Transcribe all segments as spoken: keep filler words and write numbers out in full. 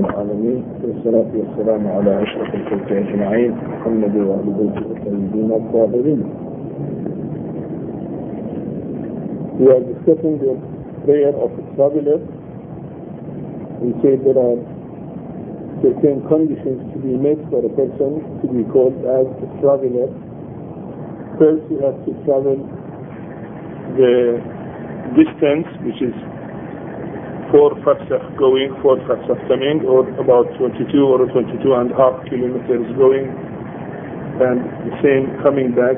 العالمين والصلاة والسلام على أشرف الخلق أجمعين محمد وآل بيته الطيبين الطاهرين. We are discussing the prayer of the traveler. We say there are certain conditions to be met for a person to be called as a traveler. First, you have to travel the distance, which is four farsakh going, four farsakh coming, or about twenty-two or twenty-two and a half kilometers going, and the same coming back.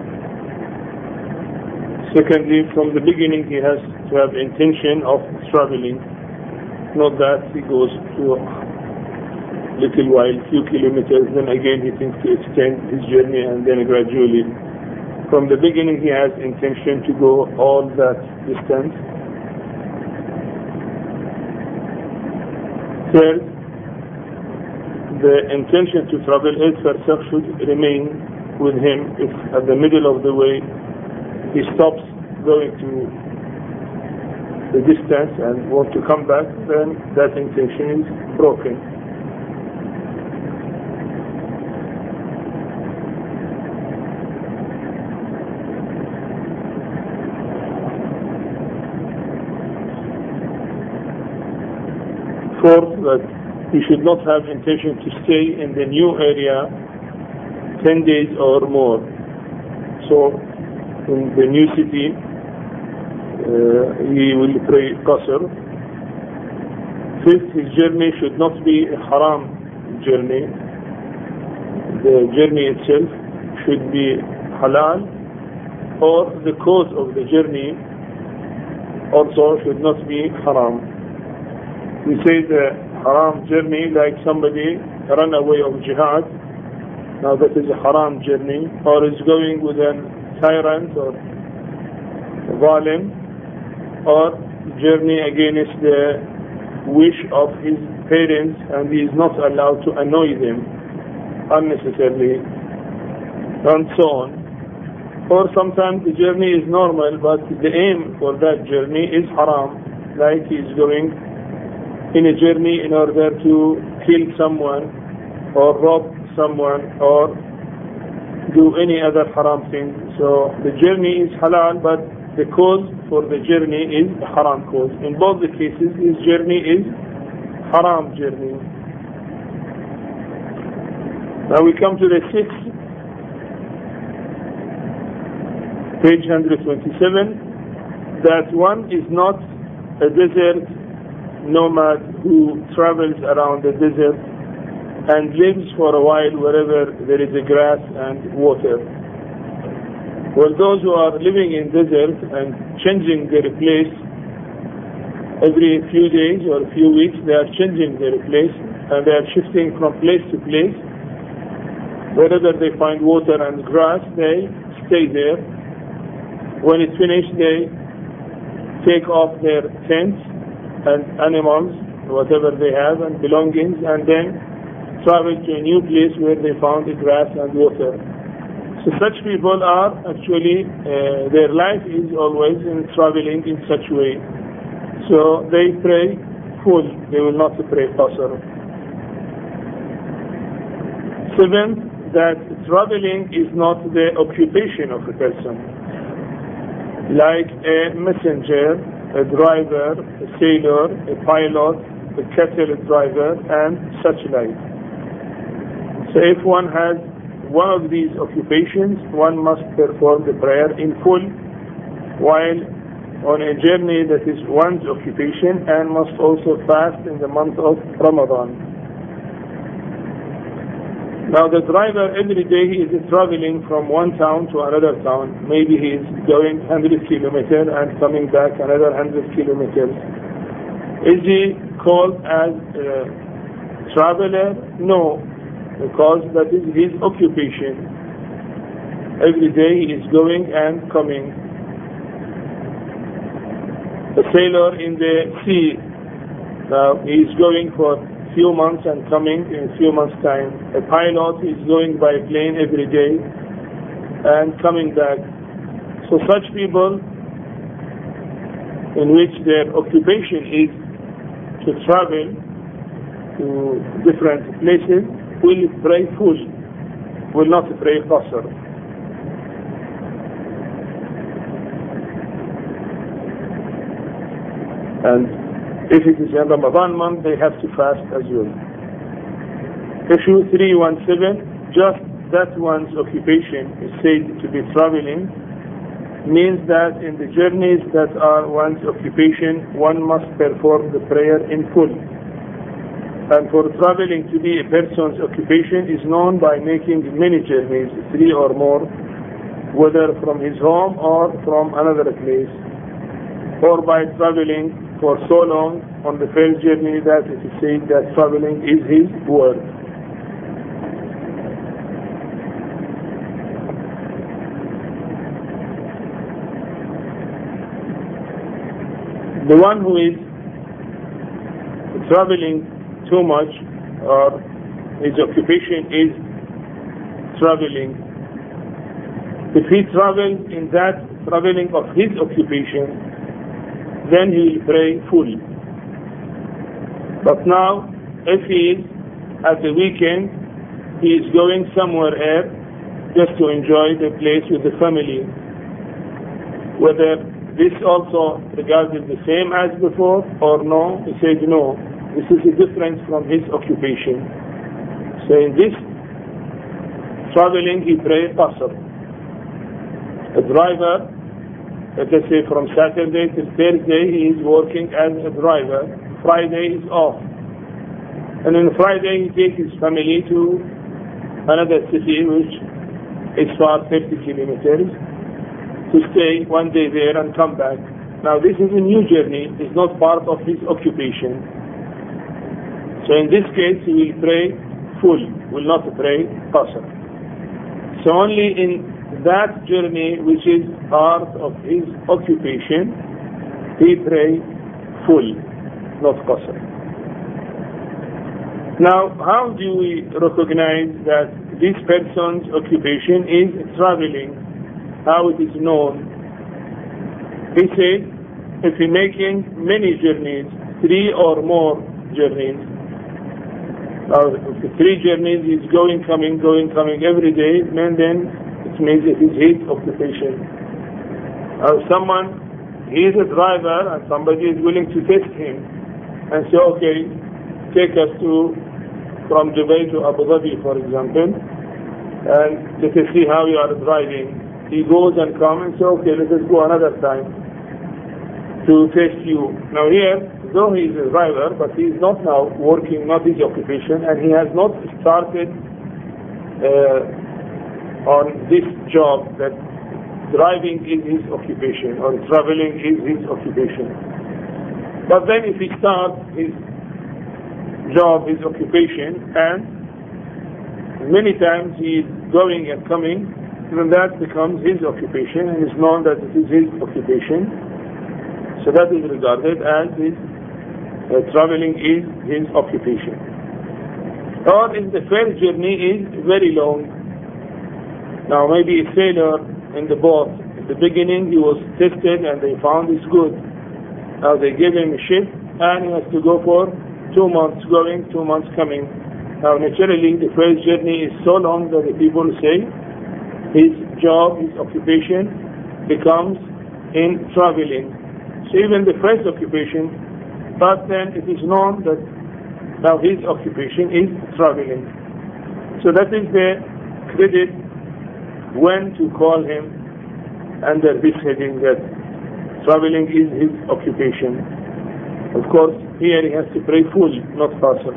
Secondly, from the beginning he has to have intention of traveling, not that he goes to a little while, few kilometers, then again he thinks to extend his journey, and then gradually. From the beginning he has intention to go all that distance. Third, the intention to travel eight farsakh should remain with him. If at the middle of the way he stops going to the distance and wants to come back, then that intention is broken. Fourth, that he should not have intention to stay in the new area ten days or more. So, in the new city, uh, he will pray qasr. Fifth, his journey should not be a haram journey. The journey itself should be halal, or the cause of the journey also should not be haram. We say the haram journey, like somebody run away of jihad. Now that is a haram journey, or is going with a tyrant or zalim, or journey against the wish of his parents, and he is not allowed to annoy them unnecessarily, and so on. Or sometimes the journey is normal, but the aim for that journey is haram, like he is going in a journey in order to kill someone or rob someone or do any other haram thing. So the journey is halal, but the cause for the journey is a haram cause. In both the cases, his journey is haram journey. Now we come to the sixth, page one twenty-seven, that one is not a desert nomad who travels around the desert and lives for a while wherever there is a grass and water. Well, those who are living in desert and changing their place every few days or a few weeks, they are changing their place and they are shifting from place to place. Wherever they find water and grass, they stay there. When it's finished, they take off their tents and animals, whatever they have, and belongings, and then travel to a new place where they found the grass and water. So such people are actually, uh, their life is always in traveling in such way. So they pray full, they will not pray qasr. Seventh, that traveling is not the occupation of a person. Like a messenger, a driver, a sailor, a pilot, a cattle driver, and such like. So if one has one of these occupations, one must perform the prayer in full while on a journey that is one's occupation, and must also fast in the month of Ramadan. Now the driver, every day he is traveling from one town to another town. Maybe he is going one hundred kilometers and coming back another one hundred kilometers. Is he called as a traveler? No, because that is his occupation. Every day he is going and coming. A sailor in the sea, now he is going for few months and coming in a few months time. A pilot is going by plane every day and coming back. So such people in which their occupation is to travel, to different places will pray full, will not pray qasr. And if it is in Ramadan month, they have to fast as well. Issue three one seven, just that one's occupation is said to be traveling, means that in the journeys that are one's occupation, one must perform the prayer in full. And for traveling to be a person's occupation is known by making many journeys, three or more, whether from his home or from another place, or by traveling for so long on the first journey that it is said that traveling is his work. The one who is traveling too much, or his occupation is traveling, if he travels in that traveling of his occupation, then he will pray full. But now, if he is at the weekend, he is going somewhere else just to enjoy the place with the family, whether this also regarded the same as before or no, he said no, this is a difference from his occupation. So in this traveling, he prayed qasr. A driver, let us say from Saturday till Thursday, he is working as a driver. Friday is off. And on Friday, he takes his family to another city, which is far thirty kilometers, to stay one day there and come back. Now this is a new journey, it's not part of his occupation. So in this case, he will pray full, will not pray qasr. So only in that journey which is part of his occupation, he pray full, not qasr. Now, how do we recognize that this person's occupation is traveling? How it is known? He said, if he making many journeys, three or more journeys, now if the three journeys is going, coming, going, coming every day, and then it means it is his occupation. Or someone, he is a driver and somebody is willing to test him and say, okay, take us to, from Dubai to Abu Dhabi, for example, and let us see how you are driving. He goes and comes and says, okay, let us go another time to test you. Now here, though he is a driver, but he is not now working, not his occupation, and he has not started uh, on this job that driving is his occupation or traveling is his occupation. But then if he starts his job, his occupation, and many times he is going and coming, then that becomes his occupation and is known that it is his occupation. So that is regarded as his uh, traveling is his occupation. Or if the first journey is very long, now maybe a sailor in the boat, in the beginning he was tested and they found it's good. Now they gave him a ship and he has to go for two months going, two months coming. Now naturally the first journey is so long that the people say his job, his occupation becomes in traveling. So even the first occupation, but then it is known that now his occupation is traveling. So that is the credit when to call him under this heading that traveling is his occupation. Of course, here he has to pray full, not qasr.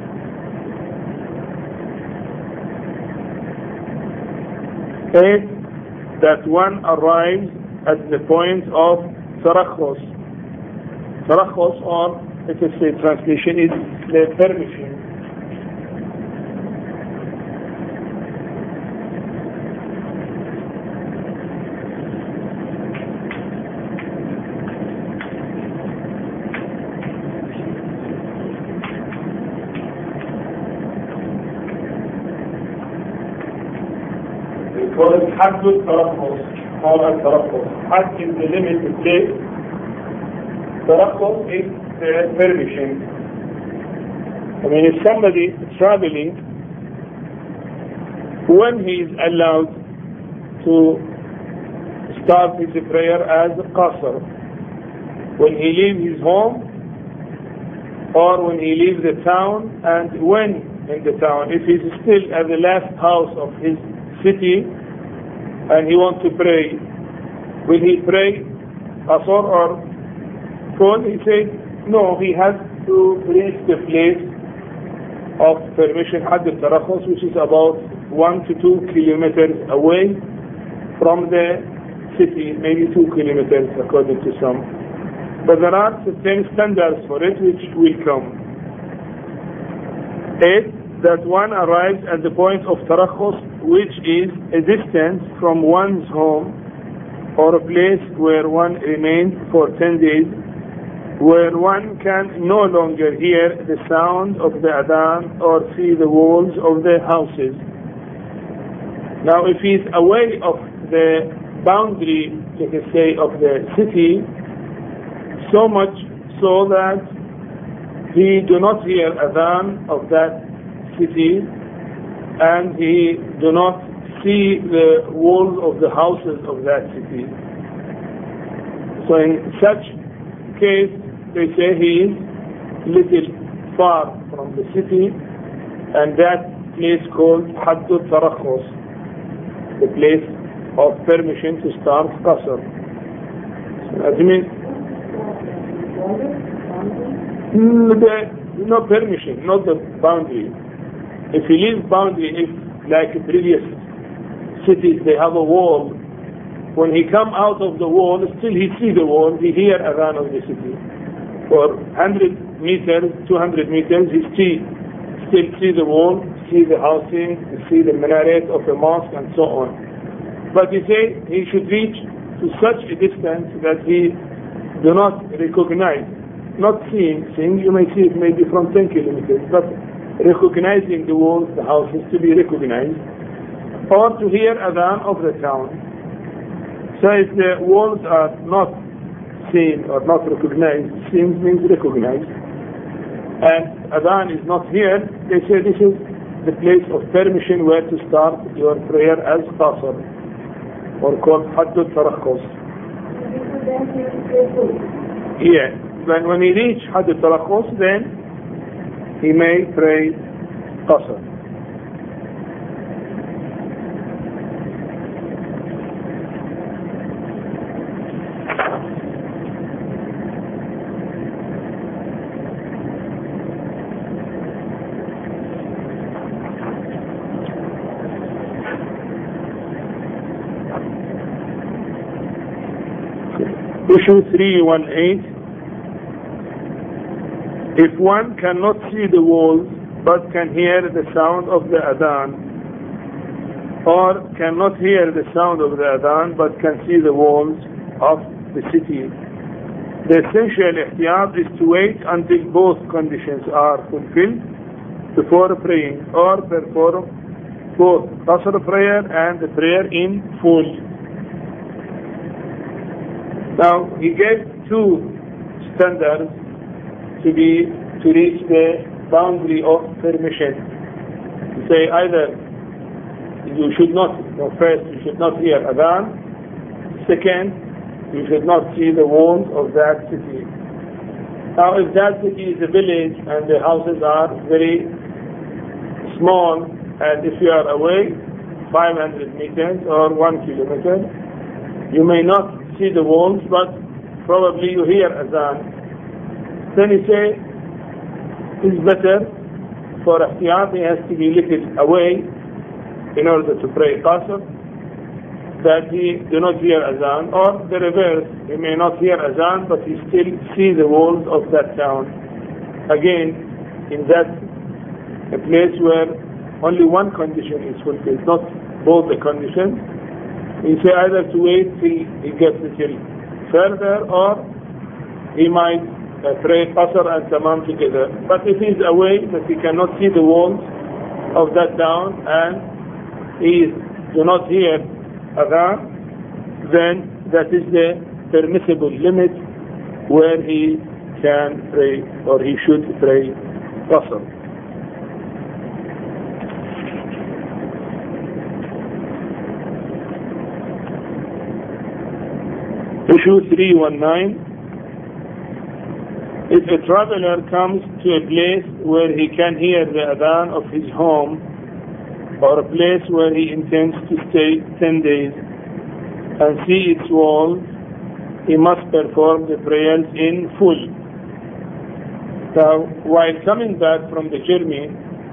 Eight, that one arrives at the point of tarakhus. Tarakhus, or let us say translation, is the permission. call it Haddul Tarakhus, call it Tarakhus. Hadd is the limit to place. Tarakhus is the permission. I mean, if somebody traveling, when he is allowed to start his prayer as qasr, when he leaves his home or when he leaves the town, and when in the town, if he's still at the last house of his city and he wants to pray, will he pray qasr or full? He said no, he has to reach the place of permission, Hadd al-Tarakhus, which is about one to two kilometers away from the city, maybe two kilometers according to some. But there are certain standards for it which will come. Eight, that one arrives at the point of Tarakhus, which is a distance from one's home or a place where one remains for ten days, where one can no longer hear the sound of the adhan or see the walls of the houses. Now, if he is away of the boundary, let us say, of the city, so much so that he do not hear adhan of that city, and he do not see the walls of the houses of that city. So in such case, they say he is little far from the city, and that place called Hadd al-Tarakhus, the place of permission to start qasr. As you mean, the, no permission, not the boundary. If he leaves boundary, if like previous cities they have a wall, when he come out of the wall, still he see the wall, he hear adhan of the city. For one hundred meters, two hundred meters, he see, still see the wall, see the housing, see the minaret of the mosque and so on. But he say he should reach to such a distance that he do not recognize, not seeing, seeing you may see it maybe from ten kilometers, but recognizing the walls, the houses to be recognized, or to hear adhan of the town. So if the walls are not seen or not recognized, seen means recognized, and adhan is not here, they say this is the place of permission where to start your prayer as qasr, or called Hadd al-Tarakhus. Yeah, when, when he reach Hadd al-Tarakhus, then he may pray qasr. Issue three eighteen. If one cannot see the walls but can hear the sound of the adhan, or cannot hear the sound of the adhan but can see the walls of the city, the essential ihtiyat is to wait until both conditions are fulfilled before praying, or perform both qasr prayer and the prayer in full. Now, he gave two standards to be to reach the boundary of permission. He say either you should not, no, first you should not hear adhan, second you should not see the walls of that city. Now, if that city is a village and the houses are very small, and if you are away five hundred meters or one kilometer, you may not see the walls, but probably you hear adhan. Then he say it's better for ihtiyat, he has to be little away in order to pray qasr, that he do not hear adhan, or the reverse, he may not hear adhan but he still see the walls of that town. Again, in that a place where only one condition is fulfilled, not both the conditions, he say either to wait till he gets a little further, or he might uh, pray qasr and tamam together. But if he is away, that he cannot see the walls of that town and he do not hear adhan, then that is the permissible limit where he can pray, or he should pray qasr. Issue three one nine. If a traveler comes to a place where he can hear the adhan of his home, or a place where he intends to stay ten days and see its walls, he must perform the prayers in full. Now, while coming back from the journey,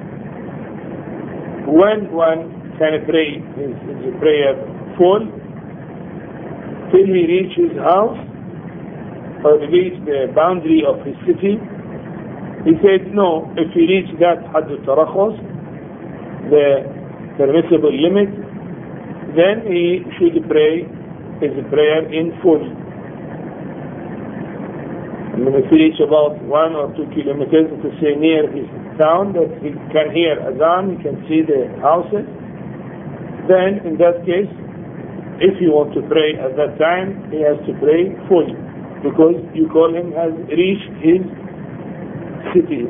when one can pray his, his prayer full till he reaches his house or reach the boundary of his city, he said no, if he reach that Hadd al-Tarakhus, the permissible limit, then he should pray his prayer in full. And if he reach about one or two kilometers to say near his town that he can hear adhan, he can see the houses, then in that case, if you want to pray at that time, he has to pray full, because you call him has reached his city.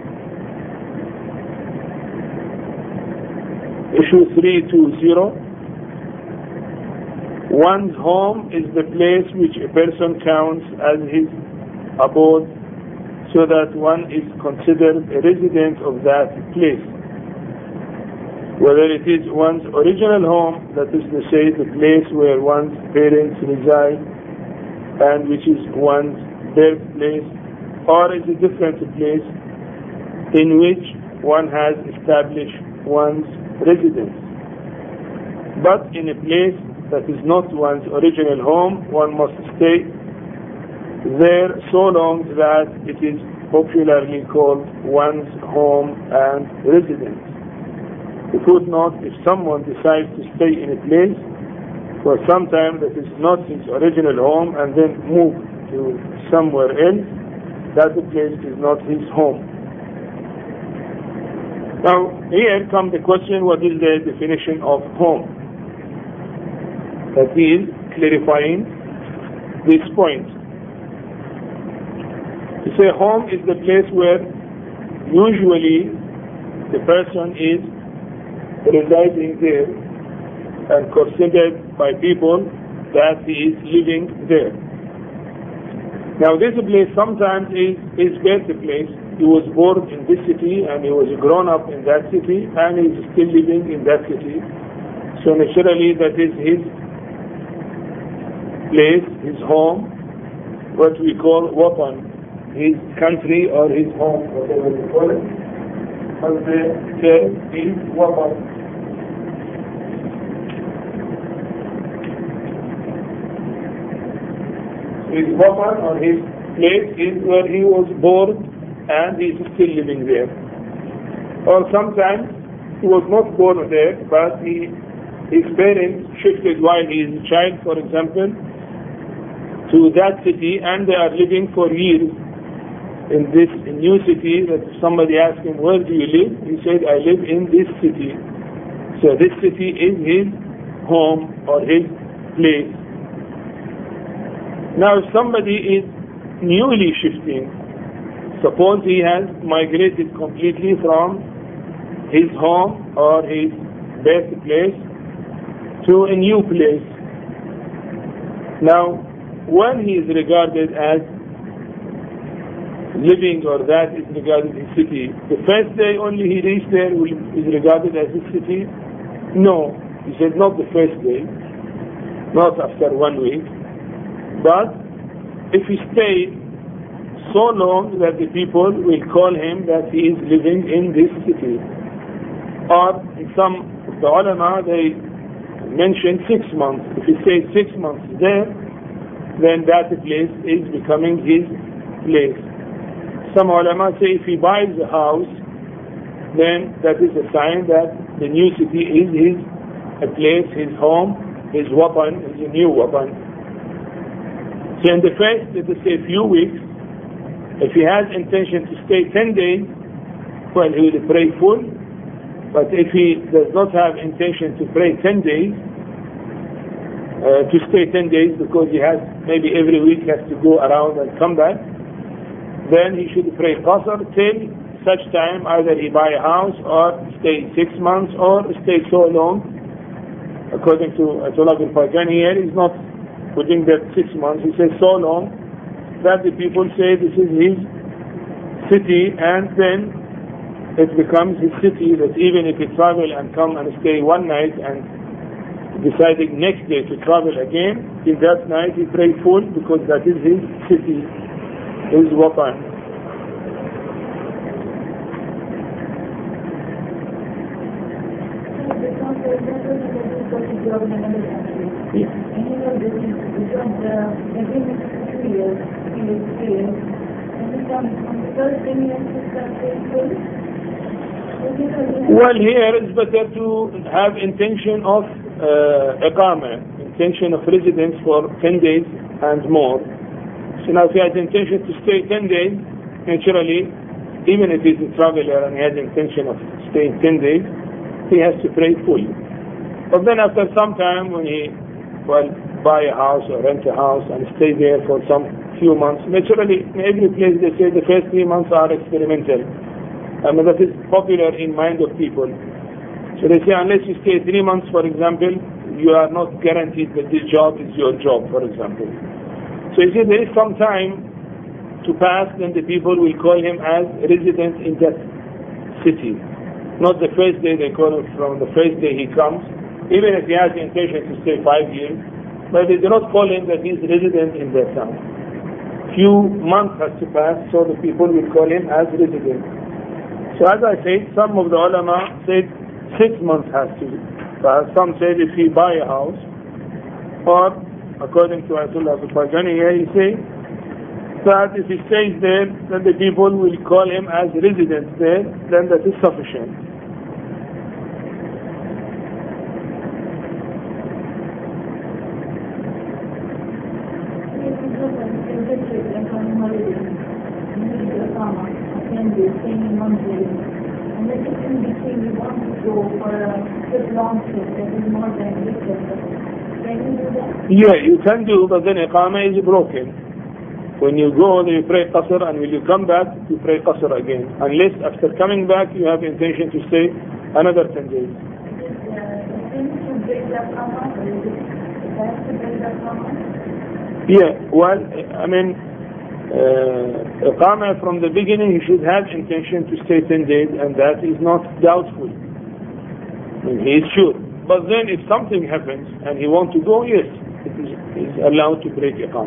Issue three two zero. One's home is the place which a person counts as his abode, so that one is considered a resident of that place. Whether it is one's original home, that is to say the place where one's parents reside and which is one's birthplace, or is a different place in which one has established one's residence. But in a place that is not one's original home, one must stay there so long that it is popularly called one's home and residence. The footnote: if someone decides to stay in a place for some time that is not his original home and then move to somewhere else, that the place is not his home. Now, here comes the question, what is the definition of home? That is clarifying this point. To say home is the place where usually the person is residing there and considered by people that he is living there. Now this place sometimes is his birthplace. He was born in this city and he was grown up in that city and he is still living in that city. So naturally that is his place, his home, what we call watan, his country or his home, whatever we call it. But the term is watan. His watan or his place is where he was born and he is still living there. Or sometimes he was not born there, but he, his parents shifted while he is a child, for example, to that city, and they are living for years in this new city. That if somebody asked him, where do you live? He said, I live in this city. So this city is his home or his place. Now if somebody is newly shifting, suppose he has migrated completely from his home or his birthplace to a new place. Now when he is regarded as living, or that is regarded as city, the first day only he reached there is regarded as his city? No, he said not the first day, not after one week. But if he stayed so long that the people will call him that he is living in this city. Or in some of the ulama, they mention six months. If he stays six months there, then that place is becoming his place. Some ulama say if he buys a house, then that is a sign that the new city is his a place, his home, his watan, is a new watan. So in the first, let us say, few weeks, if he has intention to stay ten days, well, he will pray full. But if he does not have intention to pray ten days, uh, to stay ten days because he has maybe every week has to go around and come back, then he should pray qasr till such time either he buy a house or stay six months or stay so long. According to Ayatollah bin Fajani here, is not within that six months. He says so long that the people say this is his city, and then it becomes his city, that even if he travel and come and stay one night and deciding next day to travel again, in that night he pray full because that is his city, his watan. Well, here it's better to have intention of uh, iqama, intention of residence for ten days and more. So now if he has intention to stay ten days, naturally, even if he's a traveler and he has intention of staying ten days, he has to pray fully. But then after some time, when he well buy a house or rent a house and stay there for some few months, naturally in every place they say the first three months are experimental. I mean, that is popular in mind of people. So they say unless you stay three months, for example, you are not guaranteed that this job is your job, for example. So you see there is some time to pass, then the people will call him as resident in that city. Not the first day they call him, from the first day he comes, even if he has the intention to stay five years, but they do not call him that he is resident in that town. Few months has to pass, so the people will call him as resident. So as I said, some of the ulama said six months has to pass. Some said if he buy a house, or according to Ayatollah Al-Bajani here, he says that if he stays there, then the people will call him as resident there, then that is sufficient. And then if in between we want to go for a good long trip that is more than a week, can you do that? Yeah, you can do, but then iqama is broken. When you go, you pray qasr, and when you come back, you pray qasr again. Unless after coming back, you have intention to stay another ten days. Is it uh, sin to break that qama, or is it bad to break that qama? Yeah, well, I mean, Uh, Iqama from the beginning, he should have intention to stay ten days, and that is not doubtful. I mean, he is sure. But then if something happens and he wants to go, yes, it is is allowed to break Iqama.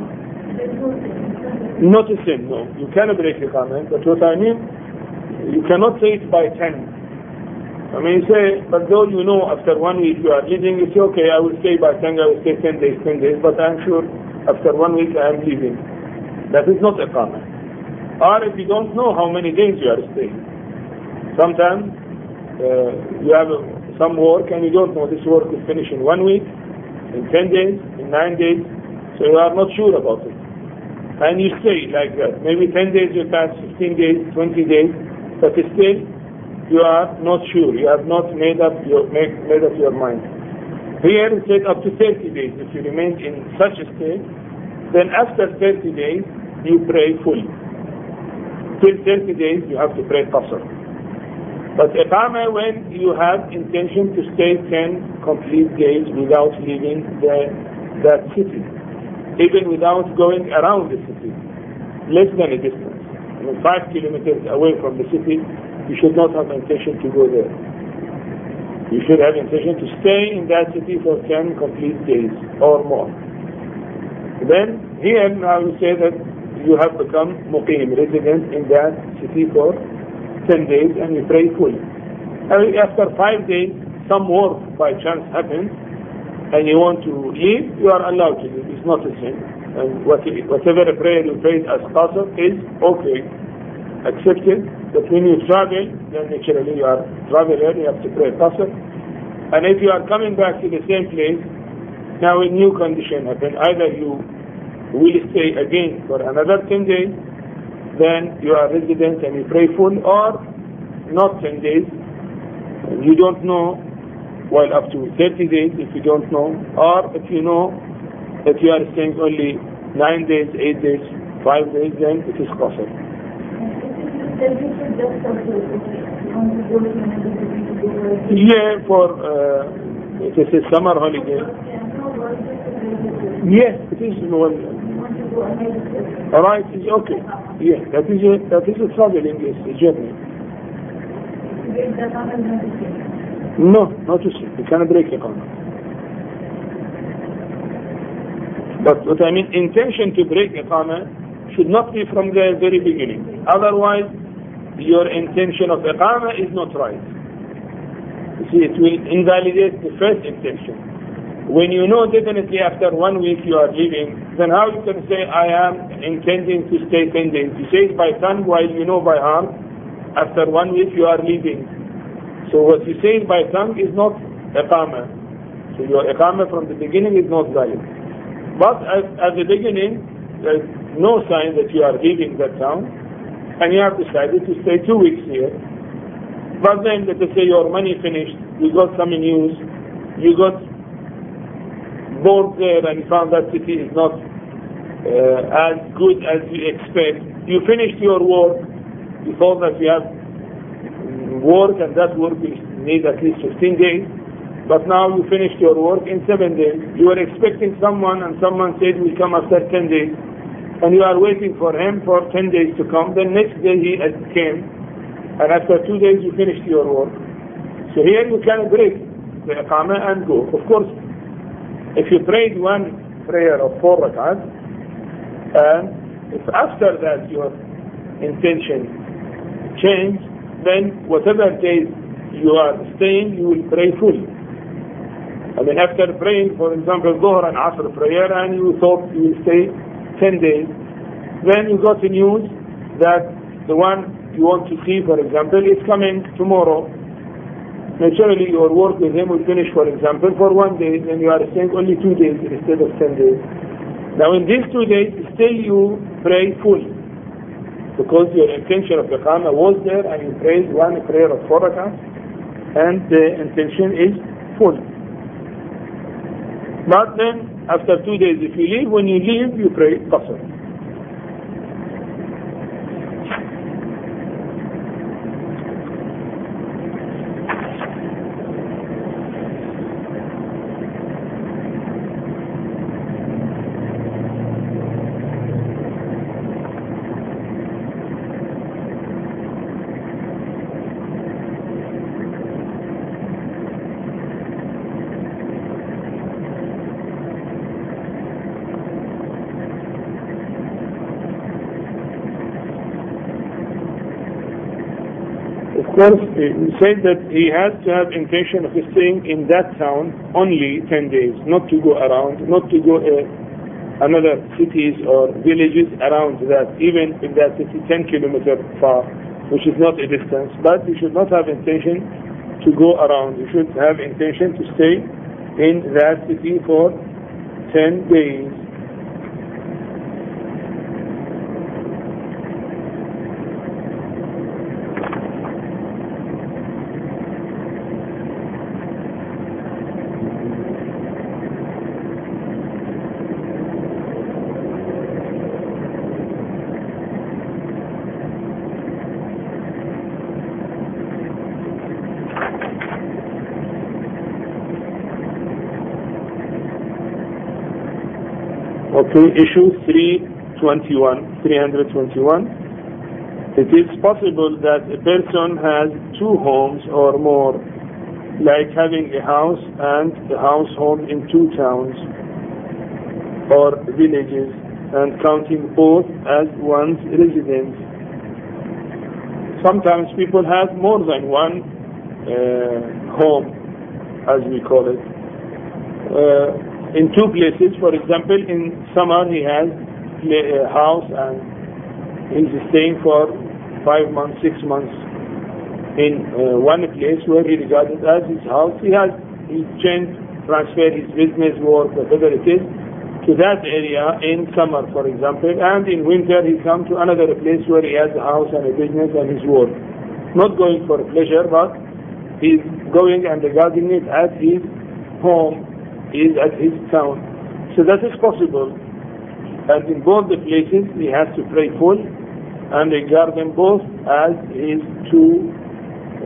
Not a sin, no. You can break Iqama, but what I mean, you cannot say it by ten. I mean, you say, but though you know after one week you are leaving, you say, okay, I will stay by ten, I will stay ten days, ten days, but I'm sure after one week I am leaving. That is not iqama. Or if you don't know how many days you are staying. Sometimes uh, you have uh, some work and you don't know this work will finish in one week, in ten days, in nine days, so you are not sure about it. And you stay like that. Maybe ten days will pass, fifteen days, twenty days, but still you are not sure. You have not made up your, make, made up your mind. Here it said up to thirty days. If you remain in such a state, then after thirty days, you pray fully. Till thirty days, you have to pray qasr. But iqama, when you have intention to stay ten complete days without leaving the, that city, even without going around the city, less than a distance. I mean, five kilometers away from the city, you should not have intention to go there. You should have intention to stay in that city for ten complete days or more. Then here now we say that you have become muqim, resident in that city for ten days, and you pray fully. And after five days, some work by chance happens, and you want to leave, you are allowed to leave. It's not a sin. And whatever prayer you prayed as qasr is okay, accepted. But when you travel, then naturally you are traveler, you have to pray qasr. And if you are coming back to the same place, now a new condition happens. Either you will stay again for another ten days, then you are resident and you pray full, or not ten days. You don't know, well, up to thirty days if you don't know, or if you know that you are staying only nine days, eight days, five days, then it is qasr. Yeah, for uh, it is a summer holiday. Yes, it is one. You want to go ahead with it. Alright, it's okay. Yes, that is a, that is a traveling, it's a journey. To get the camel medicine. No, not to see. You cannot break Iqamah. But what I mean, intention to break Iqamah should not be from the very beginning. Otherwise, your intention of Iqamah is not right. You see, it will invalidate the first intention. When you know definitely after one week you are leaving, then how you can say, I am intending to stay ten days? You say it by tongue while you know by heart, after one week you are leaving. So what you say by tongue is not Iqamah. So your Iqamah from the beginning is not valid. But at, at the beginning, there is no sign that you are leaving that town, and you have decided to stay two weeks here. But then, let us say your money finished, you got some news, you got bored there and found that city is not uh, as good as you expect. You finished your work, you thought that you have work and that work will need at least fifteen days, but now you finished your work in seven days. You were expecting someone and someone said will come after ten days, and you are waiting for him for ten days to come. Then next day he came, and after two days you finished your work. So here you can break the Iqamah and go. Of course, if you prayed one prayer of four rak'ahs, and if after that your intention changed, then whatever days you are staying, you will pray fully. I mean, after praying, for example, Dhuhr and Asr prayer, and you thought you will stay ten days, then you got the news that the one you want to see, for example, is coming tomorrow. Naturally, your work with him will finish, for example, for one day, and you are staying only two days instead of ten days. Now, in these two days, still you pray fully, because your intention of the Iqamah was there, and you prayed one prayer of four rak'ahs, and the intention is full. But then, after two days, if you leave, when you leave, you pray Qasr. Of course, he said that he has to have intention of staying in that town only ten days, not to go around, not to go uh, another cities or villages around that, even if that city ten kilometers far, which is not a distance. But you should not have intention to go around. You should have intention to stay in that city for ten days. Okay, issue three twenty-one, three twenty-one. It is possible that a person has two homes or more, like having a house and a household in two towns or villages, and counting both as one's residence. Sometimes people have more than one uh, home, as we call it. Uh, in two places, for example, in summer he has a house and he's staying for five months, six months in uh, one place where he regards it as his house. He has he changed, transferred his business work, whatever it is, to that area in summer, for example, and in winter he comes to another place where he has a house and a business and his work. Not going for pleasure, but he's going and regarding it as his home, is at his town. So that is possible. And in both the places he has to pray full and regard them both as his two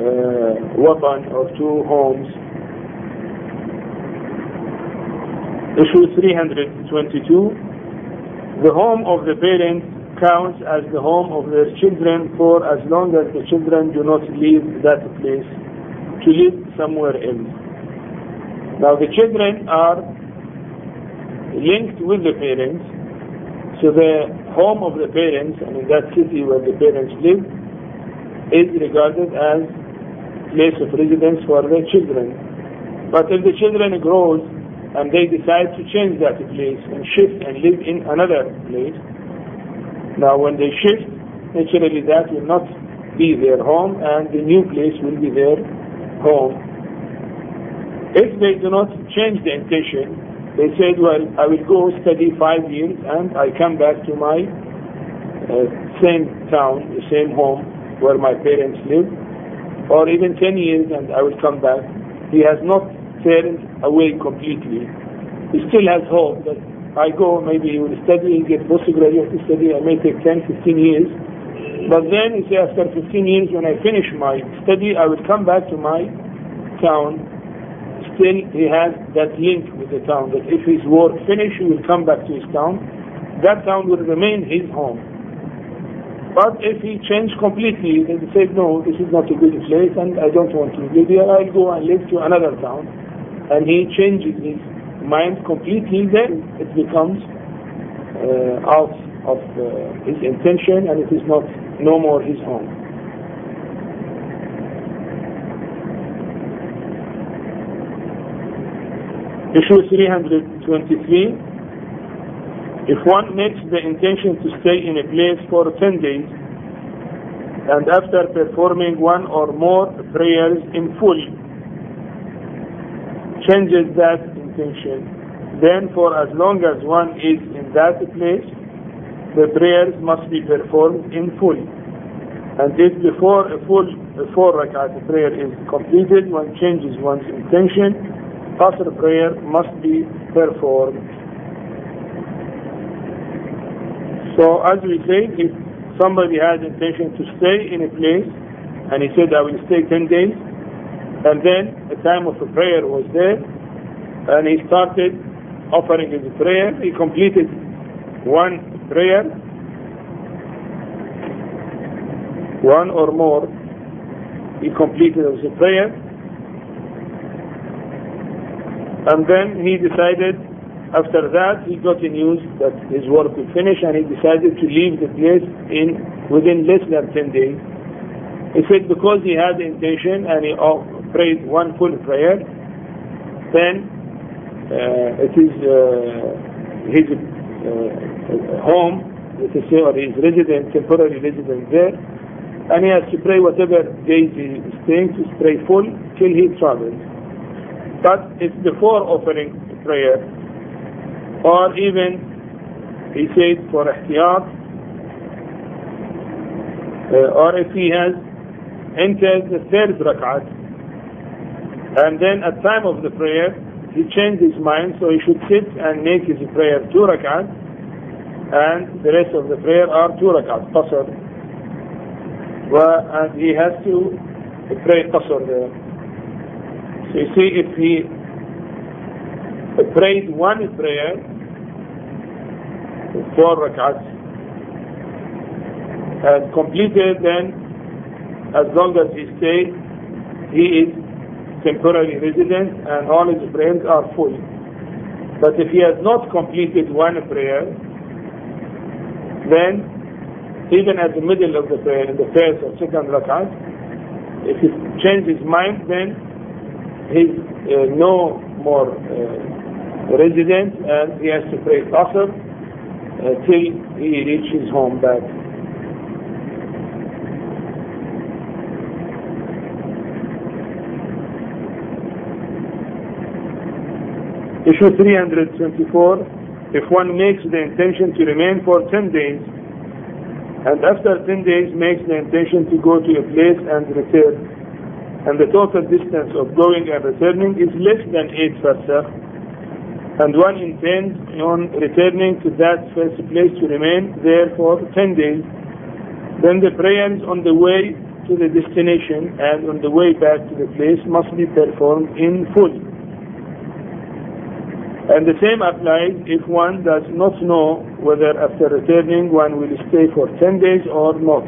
uh, weapon or two homes. Issue three hundred twenty-two. The home of the parents counts as the home of their children for as long as the children do not leave that place to live somewhere else. Now the children are linked with the parents, so the home of the parents, and in that city where the parents live, is regarded as place of residence for their children. But if the children grow and they decide to change that place and shift and live in another place, now when they shift, naturally that will not be their home and the new place will be their home. If they do not change the intention, they said, well, I will go study five years and I come back to my uh, same town, the same home where my parents live, or even ten years and I will come back. He has not turned away completely. He still has hope that I go, maybe he will study, get postgraduate study, I may take ten, fifteen years. But then he says, after fifteen years, when I finish my study, I will come back to my town. Still, he has that link with the town, that if his work finishes, he will come back to his town. That town will remain his home. But if he changed completely, then he said, no, this is not a good place, and I don't want to live here, I'll go and live to another town. And he changes his mind completely, then it becomes uh, out of uh, his intention, and it is not no more his home. Issue three hundred twenty-three. If one makes the intention to stay in a place for ten days, and after performing one or more prayers in full, changes that intention, then for as long as one is in that place, the prayers must be performed in full. And if before a full a four rakat prayer is completed, one changes one's intention, Qasr prayer must be performed. So as we said, if somebody has intention to stay in a place, and he said, I will stay ten days, and then a time of a prayer was there, and he started offering his prayer, he completed one prayer, one or more, he completed his prayer, and then he decided, after that, he got the news that his work will finish, and he decided to leave the place in within less than ten days. He said because he had the intention and he prayed one full prayer, then uh, it is uh, his uh, home, let us say, or his residence, temporary residence there, and he has to pray whatever days he is staying, to pray full till he travels. But if before offering prayer, or even, he said, for ihtiyat, uh, or if he has entered the third rak'at, and then at time of the prayer, he changed his mind, so he should sit and make his prayer two rak'at, and the rest of the prayer are two rak'at, qasr. Well, and he has to pray qasr there. So you see, if he prayed one prayer, four rak'ats, and completed, then as long as he stays, he is temporary resident and all his prayers are full. But if he has not completed one prayer, then even at the middle of the prayer, in the first or second rak'at, if he changes his mind, then he's uh, no more uh, resident, and he has to pray qasr uh, till he reaches home back. Issue three hundred twenty-four. If one makes the intention to remain for ten days, and after ten days makes the intention to go to a place and return, and the total distance of going and returning is less than eight farsakh, and one intends on returning to that first place to remain there for ten days, then the prayers on the way to the destination and on the way back to the place must be performed in full. And the same applies if one does not know whether after returning one will stay for ten days or not.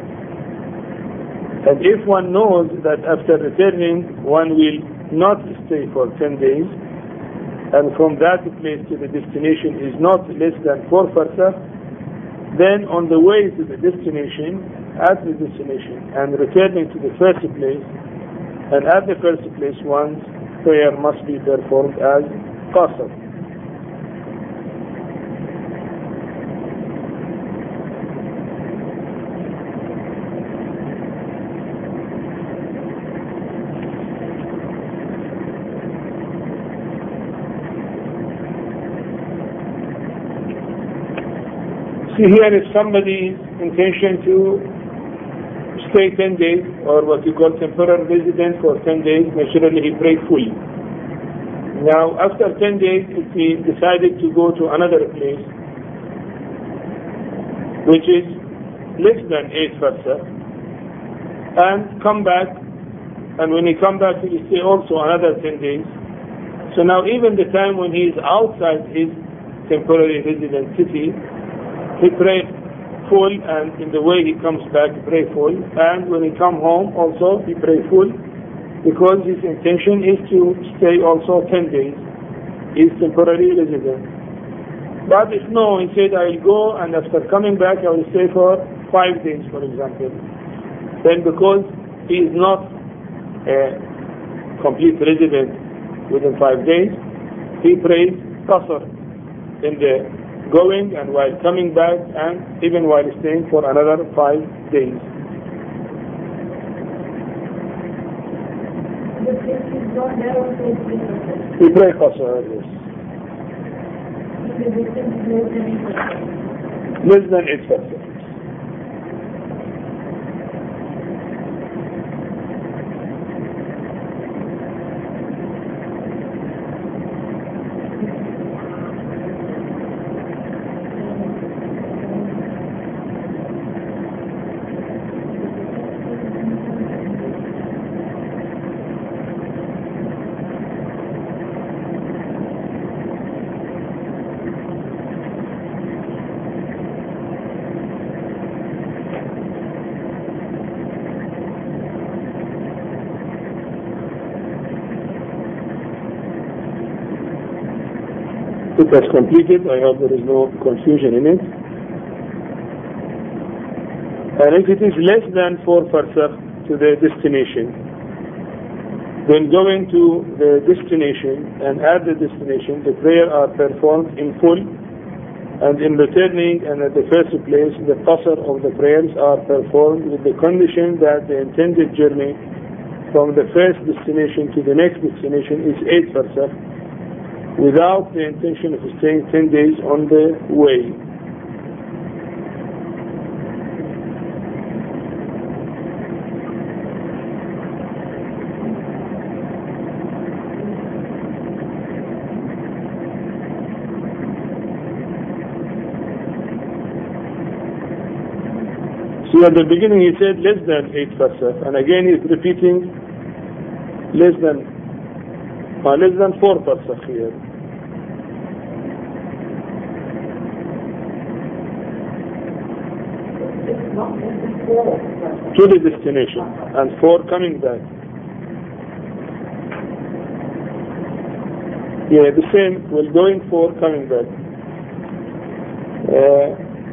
And if one knows that after returning one will not stay for ten days, and from that place to the destination is not less than four farsakh, then on the way to the destination, at the destination, and returning to the first place, and at the first place one's prayer must be performed as qasr. See here, if somebody's intention to stay ten days, or what you call temporary resident for ten days, naturally he prayed fully. Now, after ten days, if he decided to go to another place, which is less than eight farsakh, and come back, and when he come back, he will stay also another ten days. So now, even the time when he is outside his temporary resident city, he prayed full, and in the way he comes back, he pray full, and when he come home also he pray full, because his intention is to stay also ten days, is temporary resident. But if no, he said, I will go, and after coming back I will stay for five days, for example, then because he is not a complete resident within five days, he prays qasr in the going and while coming back, and even while staying for another five days. We pray qasr, yes. Less than eight farsakh. It has completed. I hope there is no confusion in it. And if it is less than four farsakh to the destination, then going to the destination and at the destination, the prayer are performed in full, and in returning and at the first place, the qasr of the prayers are performed with the condition that the intended journey from the first destination to the next destination is eight farsakh, without the intention of staying ten days on the way. So at the beginning he said less than eight farsakh, and again he is repeating less than uh, less than four farsakh here. To the destination, and four coming back. Yeah, the same, well, going four, coming back. Uh,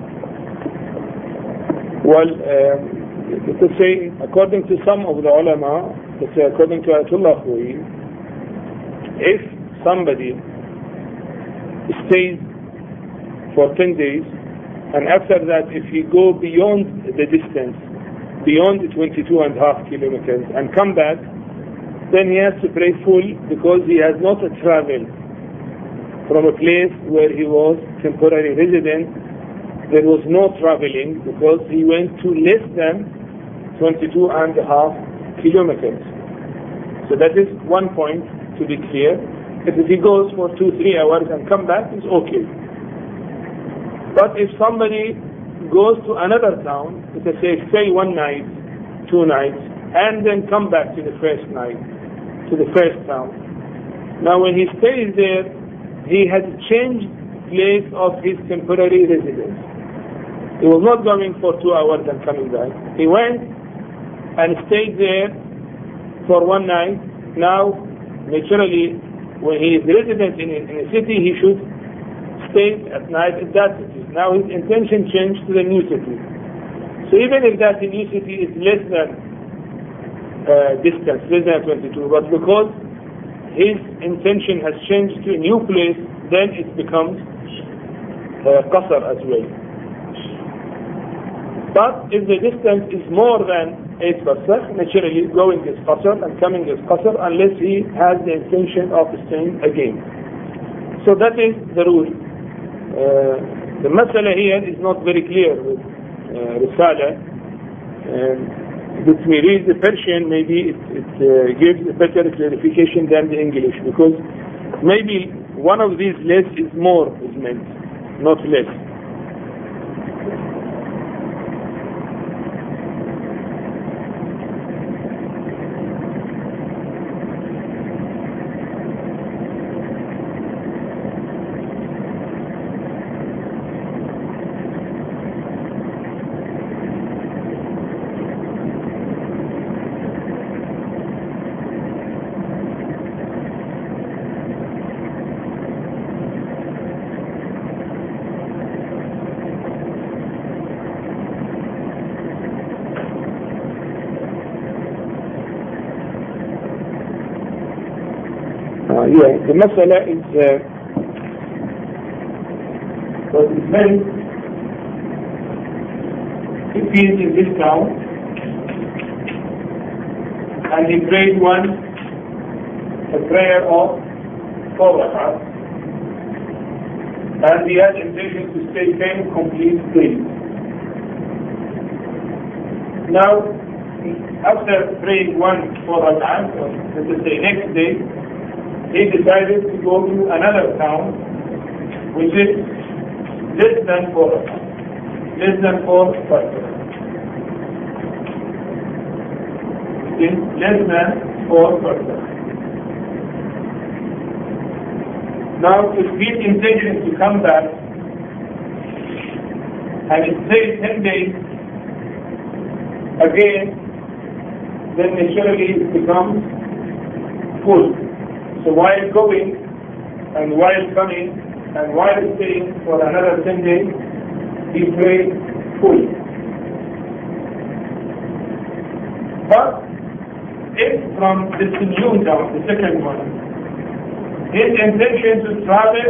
well, um, let's say, according to some of the ulama, let's say according to Ayatollah Khouei, if somebody stays for ten days, and after that, if he go beyond the distance, beyond the twenty-two and a half kilometers, and come back, then he has to pray full, because he has not traveled from a place where he was temporary resident. There was no traveling, because he went to less than twenty-two and a half kilometers. So that is one point to be clear. If he goes for two, three hours and come back, it's okay. But if somebody goes to another town, let's say stay one night, two nights, and then come back to the first night, to the first town. Now when he stays there, he has changed place of his temporary residence. He was not going for two hours and coming back. He went and stayed there for one night. Now, naturally, when he is resident in a, in a city, he should stay at night in that city. Now his intention changed to the new city. So even if that new city is less than uh, distance, less than twenty-two, but because his intention has changed to a new place, then it becomes uh, qasr as well. But if the distance is more than eight farsakh, naturally going is qasr and coming is qasr unless he has the intention of staying again. So that is the rule. Uh, the masala here is not very clear with uh, Risala. Um, if we read the Persian, maybe it, it uh, gives a better clarification than the English, because maybe one of these less is more is meant, not less. Uh, yeah, the masala is uh, what is meant if he is in this town and he prayed one a prayer of four rak'ahs and he had intention to stay ten complete days. Now, after praying one four rak'ahs, or let us say next day, he decided to go to another town which is less than four, less than four farsakh. It is less than four farsakh. Now, if his intention to come back and stay ten days again, then naturally it becomes full. So while going and while coming and while staying for another ten days, he prayed fully. But if from this new town, the second one, his intention to travel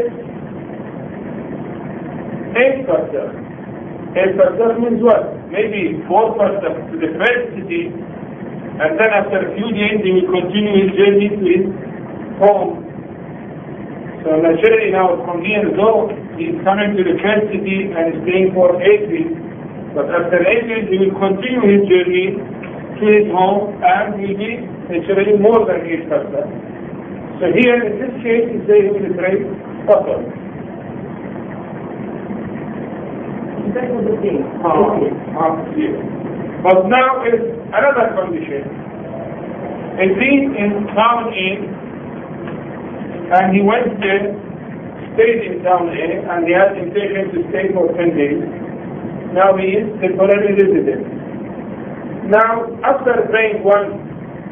eight farsakh. Eight farsakh means what? Maybe four farsakh to the first city, and then after a few days he will continue his journey to his home. So naturally now from here though he is coming to the first city and is staying for eight weeks, but after eight weeks he will continue his journey to his home and will be naturally more than eight farsakh. So here in this case he says he will pray qasr. That was the thing. Ah, ah, yes. But now is another condition. If he is in town A and he went there, stayed in town A, and he had intention to stay for ten days. Now he is temporary resident. Now, after praying one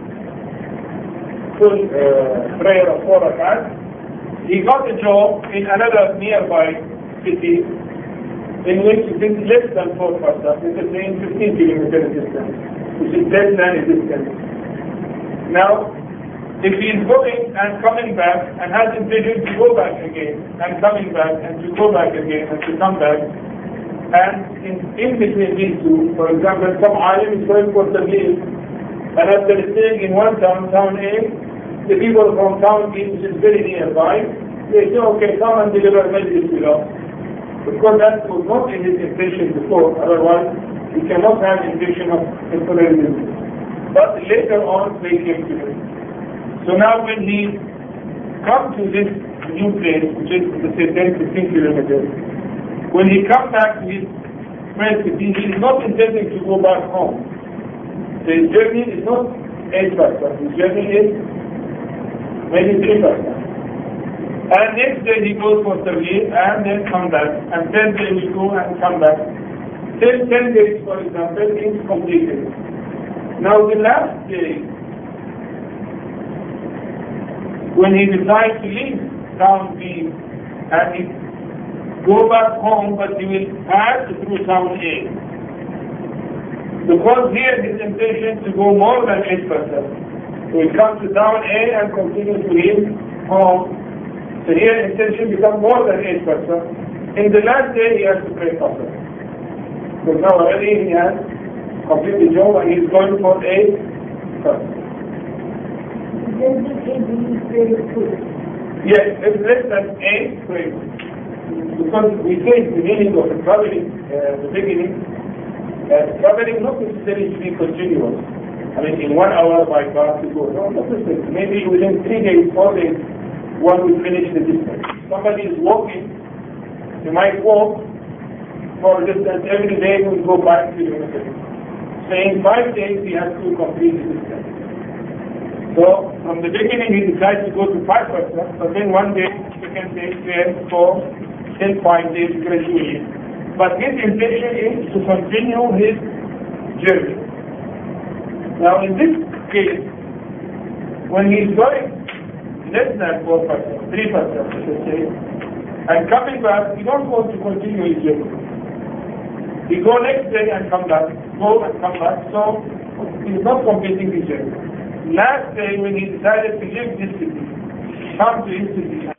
full uh, prayer of four rak'ahs, he got a job in another nearby city in which it is less than four farsakh, it is saying fifteen kilometer distance, which is less than a distance. Now, if he is going and coming back and has intention to go back again and coming back and to go back again and to come back, and in, in between these two, for example, some alim is going for tabligh, and after staying in one town, town A, the people from town B, which is very nearby, they say, okay, come and deliver majlis with us. Because that was not in his intention before, otherwise he cannot have intention of temporary visit. But later on they came to him. So now when he comes to this new place, which is let's say ten to fifteen kilometers, when he comes back to his first city, he is not intending to go back home. So his journey is not eight farsakh, his journey is maybe three farsakh. And next day he goes for Tabligh and then come back. And ten days he go and come back. Till ten days, for example, is completed. Now the last day, when he decides to leave town B and he go back home, but he will pass through town A. Because here his intention to go more than eight percent. So he comes to town A and continues to his home. So here intention becomes more than eight percent. In the last day he has to pray Qasr. So now already he has completed the job and he is going for eight percent. Yes, it's less than eight, pray. Because we say the meaning of the traveling, uh, the beginning, uh, traveling not necessarily to be continuous. I mean, in one hour by car to go. No, not necessarily. Maybe within three days, four days, one will finish the distance. Somebody is walking, he might walk for a distance every day, he will go five kilometers. So in five days, he has to complete the distance. So from the beginning, he decides to go to five percent, but then one day, second day, third, fourth, till five days gradually. But his intention is to continue his journey. Now in this case, when he is going less than four percent, three percent, let's say, and coming back, he don't want to continue his journey. He go next day and come back, go and come back, so he's not completing his journey. Last day when he decided to leave this city, come to his city,